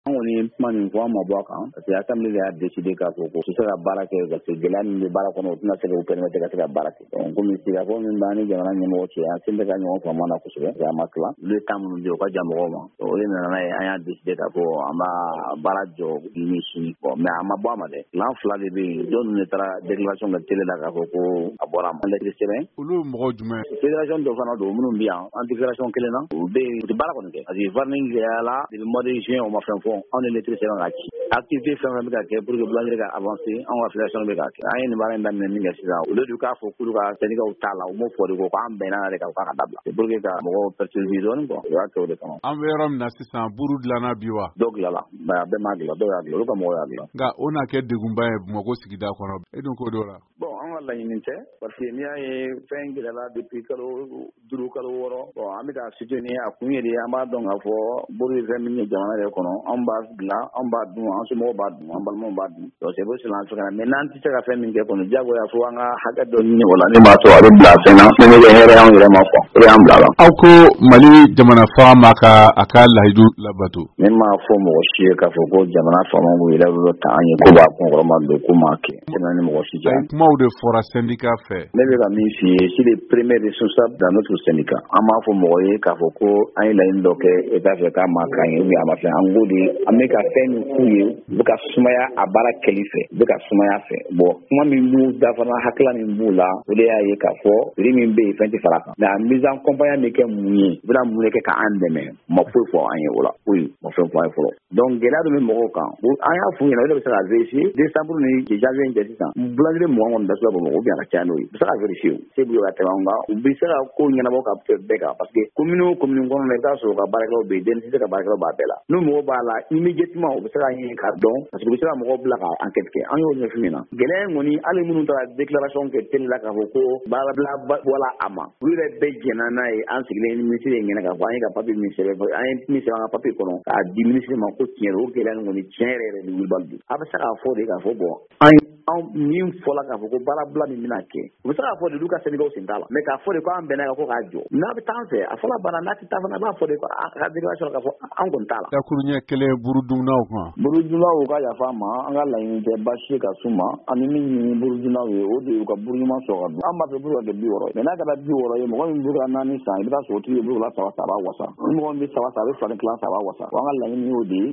An kɔni kuma nin fɔ an ma bɔ a kan parce que assemblée y'a décidé k'a fɔ ko u tɛ se ka baara kɛ parce que gɛlɛya min bɛ baara kɔnɔ u tɛna se k'u permettre ka se ka baara kɛ donc komi sigikafɔ min b'an ni jamana ɲɛmɔgɔ cɛ an sen bɛ ka ɲɔgɔn faamu na kosɛbɛ a ma tila olu ye temps minnu di u ka jan mɔgɔw ma o de nana n'a ye an y'a décidé k'a fɔ an b'a baara jɔ ni sini mais a ma bɔ a ma dɛ plan 2 de bɛ yen dɔ ninnu de taara déclaration kɛ télé la k'a fɔ ko a bɔra a ma lettre sɛbɛn olu ye mɔgɔ jumɛn fédération dɔ fana don minnu bɛ yan an tɛ fédération kelen na u bɛ yen u tɛ baara kɔni kɛ parce que warning gɛlɛya la depuis mois de juin o ma fɛn fɔ anw ni lettre sɛbɛn ka ci activité fɛn fɛn bɛ ka kɛ pour que boulangerie ka avancer an ka fédération bɛ ka kɛ an ye nin baara in daminɛ min kɛ sisan au lieu de k'a fɔ k'olu ka syndicat t'a la u m'o fɔ de ko k'an bɛnna yɛrɛ kan k'a ka dabila c'est pour que ka mɔgɔw persécuter dɔɔnin quoi o y'a kɛ o de kama. An bɛ yɔrɔ min na sisan buru dilanna bi wa. Dɔw dilanna mais a bɛɛ m'a dilan dɔw y'a dilan olu ka mɔgɔw y'a dilan. Nka o na kɛ degunba ye Bamakɔ sigida kɔnɔ e dun ko dɔ la. Bon an ka laɲini tɛ parce que n'i y'a ye fɛn gɛlɛyala depuis kalo 5 kalo 6 bon an bɛ ka soutenir a kun ye de an b'a dɔn k'a fɔ buru ye fɛn min ye jamana yɛrɛ kɔnɔ anw b'a dilan anw b'a dun an somɔgɔw b'a dun an balimaw b'a dun donc c'est pour cela an fɛ ka na mais n'an tɛ se ka fɛn min kɛ kɔni diyagoya fo an ka hakɛ dɔ ɲini o la ne b'a to a bɛ bila fɛn na min bɛ kɛ hɛrɛ y'anw yɛrɛ ma quoi o de y'an bila la. Aw ko Mali jamana fanga ma a ka layidu labato. Ne m'a fɔ mɔgɔ si ye k'a fɔ ko jamana fanga b'u yɛrɛ bolo ta an ye ko b'a kunkɔrɔma don ko m'a kɛ tɛmɛ ni mɔgɔ si cɛ. Kumaw de fɔra syndicat fɛ. Ne bɛ ka min f'i ye si les premiers responsables dans notre syndicat an m'a fɔ mɔgɔ ye k'a fɔ ko an ye laɲini dɔ kɛ État fɛ k'a ma k'an ye ou bien a ma fɛn an ko de an bɛ ka fɛn min f'u ye u bɛ ka sumaya a baara kɛli fɛ u bɛ ka sumaya fɛ bon kuma min b'u da fana hakilila min b'u la o de y'a ye k'a fɔ prix min bɛ yen fɛn tɛ fara a kan mais a mise en compagnie bɛ kɛ mun ye u bɛna mun de kɛ k'an dɛmɛ ma foyi fɔ an ye o la foyi ma fɛn fɔ an ye fɔlɔ donc gɛlɛya dɔ bɛ mɔgɔw kan an y'a f'u ɲɛna o de bɛ se ka vérifier décembre ni janvier in cɛ sisan boulangerie 20 kɔni dasuba Bamakɔ ou bien a ka caya n'o ye u bɛ se ka vérifier se b'u ye ka tɛmɛ an kan u bɛ se ka ko ɲɛnabɔ ka bɛɛ kan parce que commune o commune kɔnɔ i bɛ taa sɔrɔ u ka baarakɛlaw bɛ yen DNCC ka baarakɛlaw b'a bɛɛ la n'u mɔgɔw b'a la immédiatement u bɛ se ka ɲini k'a dɔn parce que u bɛ se ka mɔgɔw bila ka enquête kɛ an y'o ɲɛf'u ɲɛna gɛlɛya in kɔni hali minnu taara déclaration kɛ télé la k'a fɔ ko baarabila bɔla a ma olu yɛrɛ bɛɛ jɛnna n'a ye an sigilen ni ministre ye ɲɛna k'a fɔ an ye ka papier min sɛbɛn an ye min sɛbɛn an ka papier kɔnɔ k'a di ministre ma ko tiɲɛ o gɛlɛya in kɔni tiɲɛ yɛrɛ de wulibali don a bɛ se k'a fɔ de k'a fɔ bon an min fɔla k'a fɔ ko baarabila min bɛna kɛ u bɛ se k'a fɔ de olu ka syndicat sen t'a la mais k'a fɔ de ko an bɛnna kan ko k'a jɔ n'a bɛ taa an fɛ a fɔla banna n'a tɛ taa fana a b'a fɔ de ko a ka déclaration k'a fɔ an kɔni t'a la. Yakuru ɲɛ kelen burudunnaw kan. Burudunnaw ka yafa ma an ka laɲini tɛ baasi ye ka s'u ma ani min ɲini burudunnaw ye o de y'u ka buru ɲuman sɔrɔ ka dun an b'a fɛ buru ka kɛ 60 mais n'a kɛra 60 ye mɔgɔ min buru ka 4 san i bɛ taa sɔrɔ o tigi ye buru la 3 a b'a wasa ni mɔgɔ min bɛ 3 san a bɛ 2 ni tila 3 a b'a wasa an ka laɲini y'o de ye